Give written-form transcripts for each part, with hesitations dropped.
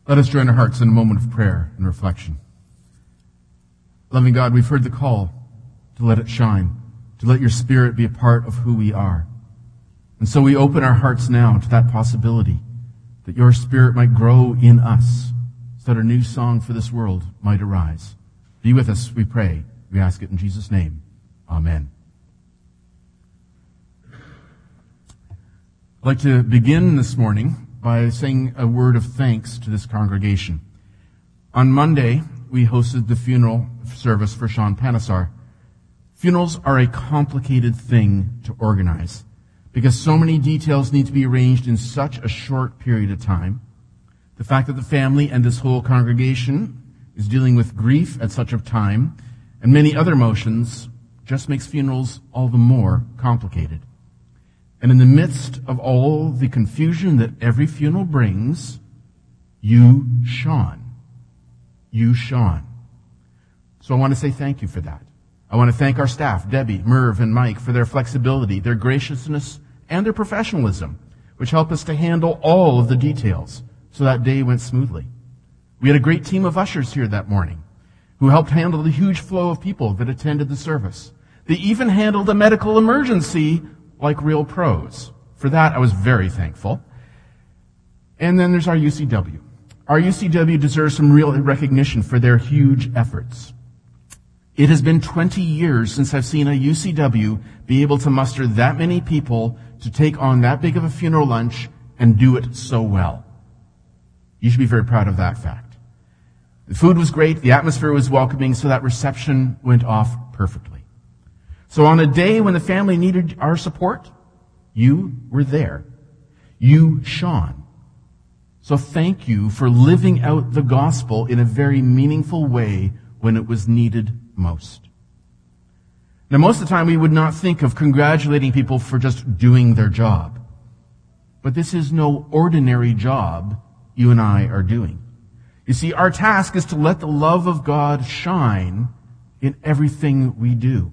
Let us join our hearts in a moment of prayer and reflection. Loving God, we've heard the call to let it shine, to let your Spirit be a part of who we are. And so we open our hearts now to that possibility that your Spirit might grow in us so that a new song for this world might arise. Be with us, we pray. We ask it in Jesus' name. Amen. I'd like to begin this morning by saying a word of thanks to this congregation. On Monday, we hosted the funeral service for Sean Panesar. Funerals are a complicated thing to organize because so many details need to be arranged in such a short period of time. The fact that the family and this whole congregation is dealing with grief at such a time and many other emotions just makes funerals all the more complicated. And in the midst of all the confusion that every funeral brings, you shone. So I want to say thank you for that. I want to thank our staff, Debbie, Merv, and Mike, for their flexibility, their graciousness, and their professionalism, which helped us to handle all of the details so that day went smoothly. We had a great team of ushers here that morning who helped handle the huge flow of people that attended the service. They even handled a medical emergency like real pros. For that, I was very thankful. And then there's our UCW. Our UCW deserves some real recognition for their huge efforts. It has been 20 years since I've seen a UCW be able to muster that many people to take on that big of a funeral lunch and do it so well. You should be very proud of that fact. The food was great, the atmosphere was welcoming, so that reception went off perfectly. So on a day when the family needed our support, you were there. You shone. So thank you for living out the gospel in a very meaningful way when it was needed most. Now, most of the time we would not think of congratulating people for just doing their job. But this is no ordinary job you and I are doing. You see, our task is to let the love of God shine in everything we do.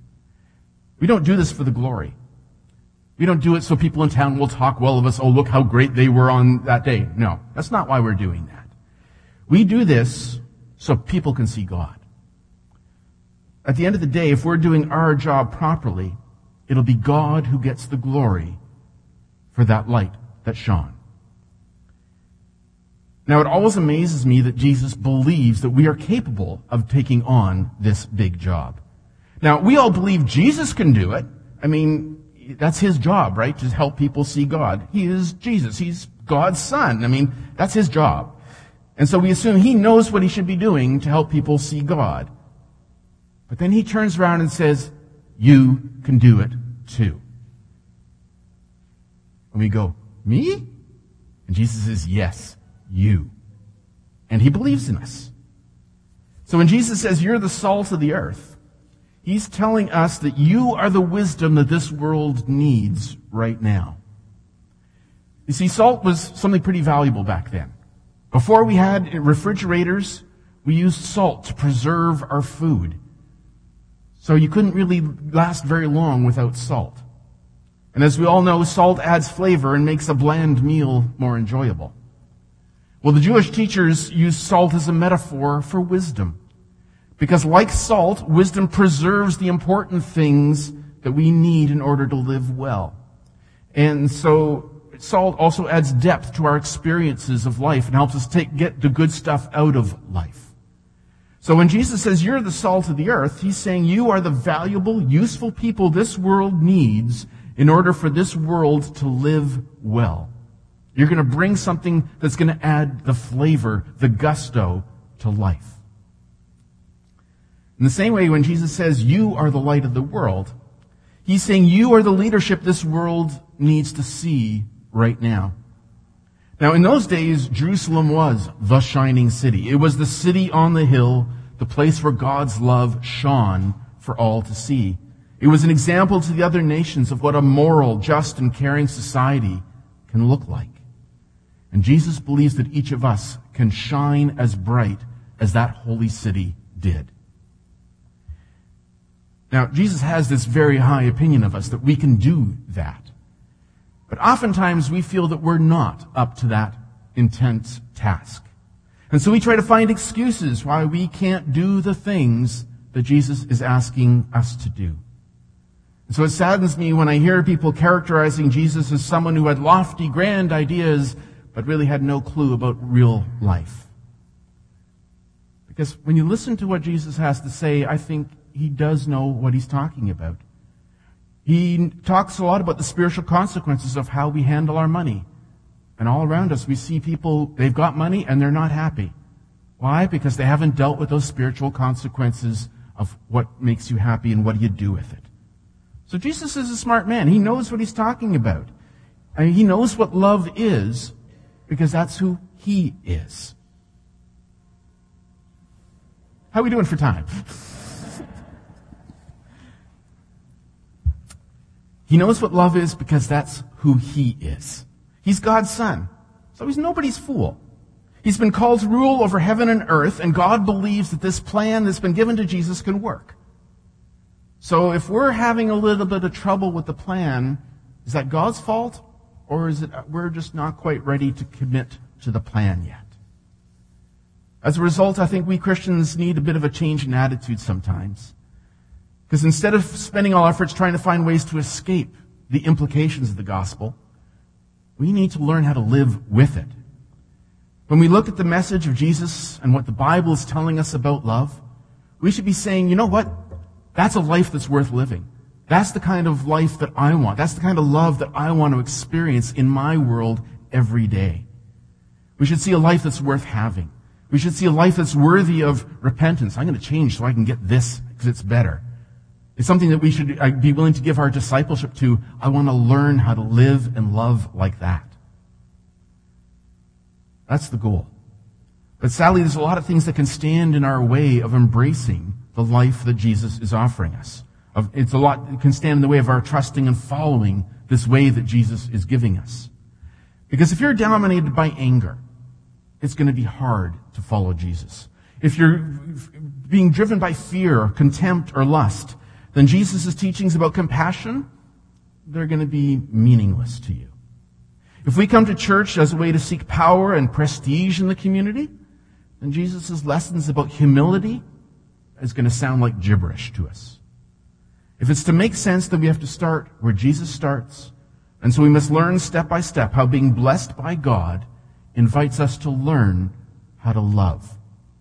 We don't do this for the glory. We don't do it so people in town will talk well of us. Oh, look how great they were on that day. No, that's not why we're doing that. We do this so people can see God. At the end of the day, if we're doing our job properly, it'll be God who gets the glory for that light that shone. Now, it always amazes me that Jesus believes that we are capable of taking on this big job. Now, we all believe Jesus can do it. I mean, that's his job, right? To help people see God. He is Jesus. He's God's son. I mean, that's his job. And so we assume he knows what he should be doing to help people see God. But then he turns around and says, you can do it too. And we go, me? And Jesus says, yes, you. And he believes in us. So when Jesus says, you're the salt of the earth, he's telling us that you are the wisdom that this world needs right now. You see, salt was something pretty valuable back then. Before we had refrigerators, we used salt to preserve our food. So you couldn't really last very long without salt. And as we all know, salt adds flavor and makes a bland meal more enjoyable. Well, the Jewish teachers used salt as a metaphor for wisdom. Because like salt, wisdom preserves the important things that we need in order to live well. And so salt also adds depth to our experiences of life and helps us get the good stuff out of life. So when Jesus says you're the salt of the earth, he's saying you are the valuable, useful people this world needs in order for this world to live well. You're going to bring something that's going to add the flavor, the gusto to life. In the same way, when Jesus says, you are the light of the world, he's saying you are the leadership this world needs to see right now. Now, in those days, Jerusalem was the shining city. It was the city on the hill, the place where God's love shone for all to see. It was an example to the other nations of what a moral, just, and caring society can look like. And Jesus believes that each of us can shine as bright as that holy city did. Now, Jesus has this very high opinion of us that we can do that. But oftentimes we feel that we're not up to that intense task. And so we try to find excuses why we can't do the things that Jesus is asking us to do. And so it saddens me when I hear people characterizing Jesus as someone who had lofty, grand ideas, but really had no clue about real life. Because when you listen to what Jesus has to say, I think he does know what he's talking about. He talks a lot about the spiritual consequences of how we handle our money. And all around us, we see people, they've got money and they're not happy. Why? Because they haven't dealt with those spiritual consequences of what makes you happy and what do you do with it. So Jesus is a smart man. He knows what he's talking about. I mean, he knows what love is because that's who he is. How are we doing for time? He knows what love is because that's who he is. He's God's son, so he's nobody's fool. He's been called to rule over heaven and earth, and God believes that this plan that's been given to Jesus can work. So if we're having a little bit of trouble with the plan, is that God's fault, or is it we're just not quite ready to commit to the plan yet? As a result, I think we Christians need a bit of a change in attitude sometimes. Because instead of spending all efforts trying to find ways to escape the implications of the gospel, we need to learn how to live with it. When we look at the message of Jesus and what the Bible is telling us about love, we should be saying, you know what? That's a life that's worth living. That's the kind of life that I want. That's the kind of love that I want to experience in my world every day. We should see a life that's worth having. We should see a life that's worthy of repentance. I'm going to change so I can get this because it's better. It's something that we should be willing to give our discipleship to. I want to learn how to live and love like that. That's the goal. But sadly, there's a lot of things that can stand in our way of embracing the life that Jesus is offering us. It's a lot that can stand in the way of our trusting and following this way that Jesus is giving us. Because if you're dominated by anger, it's going to be hard to follow Jesus. If you're being driven by fear, or contempt, or lust, then Jesus' teachings about compassion, they're going to be meaningless to you. If we come to church as a way to seek power and prestige in the community, then Jesus' lessons about humility is going to sound like gibberish to us. If it's to make sense, then we have to start where Jesus starts. And so we must learn step by step how being blessed by God invites us to learn how to love.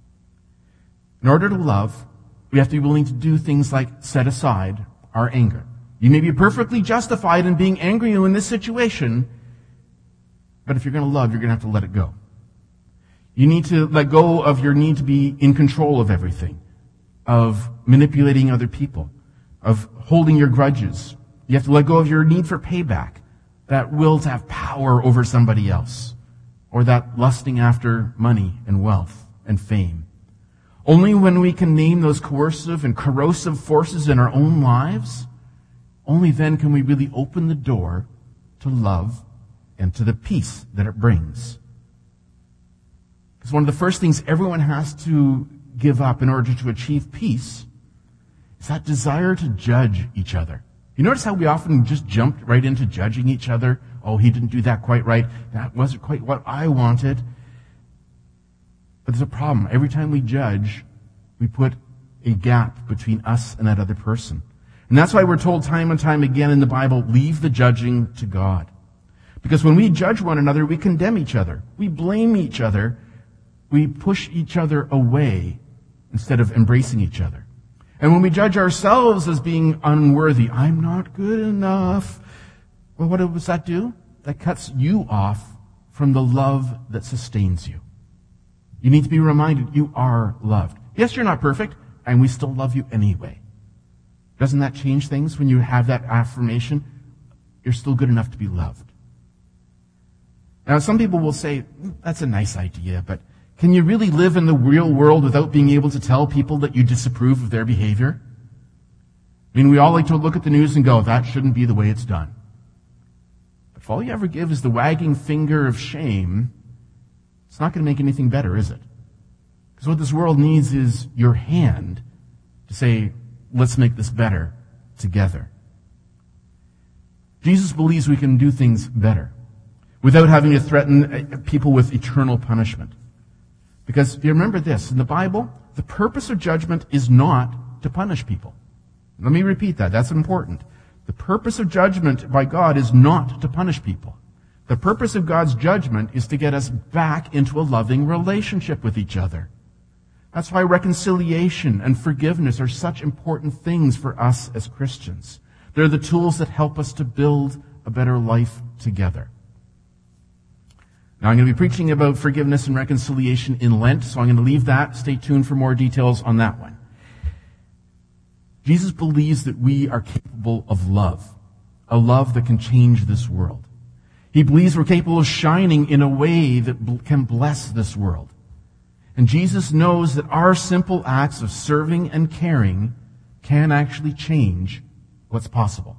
In order to love, we have to be willing to do things like set aside our anger. You may be perfectly justified in being angry in this situation, but if you're going to love, you're going to have to let it go. You need to let go of your need to be in control of everything, of manipulating other people, of holding your grudges. You have to let go of your need for payback, that will to have power over somebody else, or that lusting after money and wealth and fame. Only when we can name those coercive and corrosive forces in our own lives, only then can we really open the door to love and to the peace that it brings. Because one of the first things everyone has to give up in order to achieve peace is that desire to judge each other. You notice how we often just jumped right into judging each other? Oh, he didn't do that quite right. That wasn't quite what I wanted. But there's a problem. Every time we judge, we put a gap between us and that other person. And that's why we're told time and time again in the Bible, leave the judging to God. Because when we judge one another, we condemn each other. We blame each other. We push each other away instead of embracing each other. And when we judge ourselves as being unworthy, I'm not good enough. Well, what does that do? That cuts you off from the love that sustains you. You need to be reminded you are loved. Yes, you're not perfect, and we still love you anyway. Doesn't that change things when you have that affirmation? You're still good enough to be loved. Now, some people will say, that's a nice idea, but can you really live in the real world without being able to tell people that you disapprove of their behavior? I mean, we all like to look at the news and go, that shouldn't be the way it's done. But if all you ever give is the wagging finger of shame, it's not going to make anything better, is it? Because what this world needs is your hand to say, let's make this better together. Jesus believes we can do things better without having to threaten people with eternal punishment. Because you remember this, in the Bible, the purpose of judgment is not to punish people. Let me repeat that. That's important. The purpose of judgment by God is not to punish people. The purpose of God's judgment is to get us back into a loving relationship with each other. That's why reconciliation and forgiveness are such important things for us as Christians. They're the tools that help us to build a better life together. Now, I'm going to be preaching about forgiveness and reconciliation in Lent, so I'm going to leave that. Stay tuned for more details on that one. Jesus believes that we are capable of love, a love that can change this world. He believes we're capable of shining in a way that can bless this world. And Jesus knows that our simple acts of serving and caring can actually change what's possible.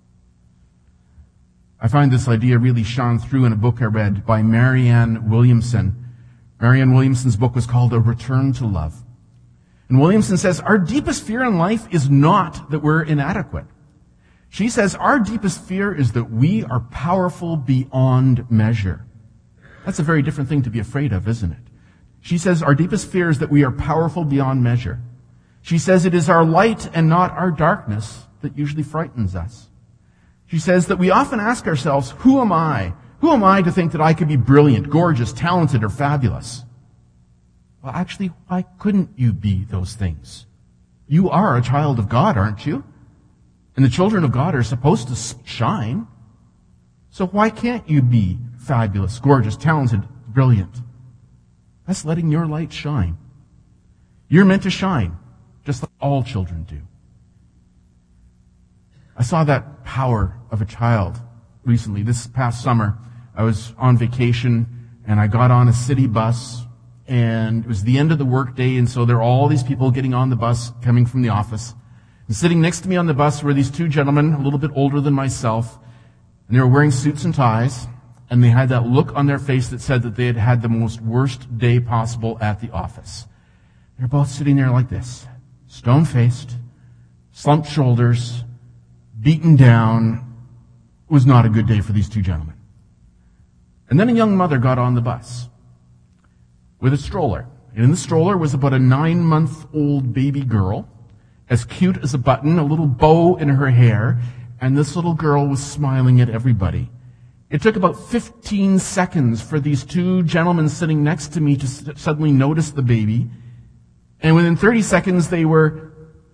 I find this idea really shone through in a book I read by Marianne Williamson. Marianne Williamson's book was called A Return to Love. And Williamson says, our deepest fear in life is not that we're inadequate. She says, our deepest fear is that we are powerful beyond measure. That's a very different thing to be afraid of, isn't it? She says, our deepest fear is that we are powerful beyond measure. She says, it is our light and not our darkness that usually frightens us. She says that we often ask ourselves, who am I? Who am I to think that I could be brilliant, gorgeous, talented, or fabulous? Well, actually, why couldn't you be those things? You are a child of God, aren't you? And the children of God are supposed to shine. So why can't you be fabulous, gorgeous, talented, brilliant? That's letting your light shine. You're meant to shine, just like all children do. I saw that power of a child recently. This past summer, I was on vacation, and I got on a city bus, and it was the end of the workday, and so there were all these people getting on the bus, coming from the office. And sitting next to me on the bus were these two gentlemen, a little bit older than myself, and they were wearing suits and ties, and they had that look on their face that said that they had had the most worst day possible at the office. They're both sitting there like this, stone-faced, slumped shoulders, beaten down. It was not a good day for these two gentlemen. And then a young mother got on the bus with a stroller. And in the stroller was about a 9-month-old baby girl, as cute as a button, a little bow in her hair, and this little girl was smiling at everybody. It took about 15 seconds for these two gentlemen sitting next to me to suddenly notice the baby, and within 30 seconds they were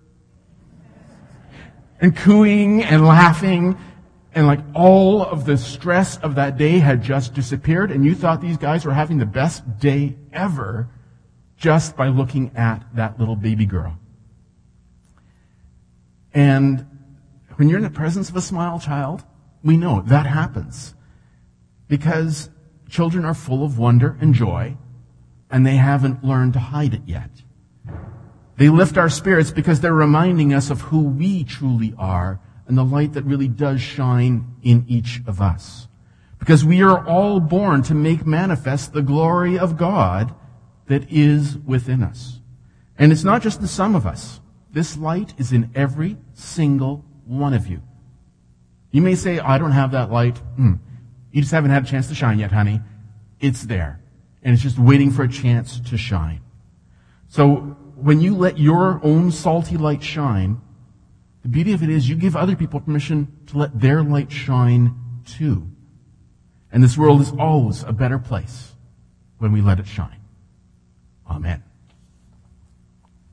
and cooing and laughing, and like all of the stress of that day had just disappeared, and you thought these guys were having the best day ever just by looking at that little baby girl. And when you're in the presence of a smile child, we know that happens. Because children are full of wonder and joy, and they haven't learned to hide it yet. They lift our spirits because they're reminding us of who we truly are and the light that really does shine in each of us. Because we are all born to make manifest the glory of God that is within us. And it's not just the some of us. This light is in every single one of you. You may say, I don't have that light. You just haven't had a chance to shine yet, honey. It's there. And it's just waiting for a chance to shine. So when you let your own salty light shine, the beauty of it is you give other people permission to let their light shine too. And this world is always a better place when we let it shine.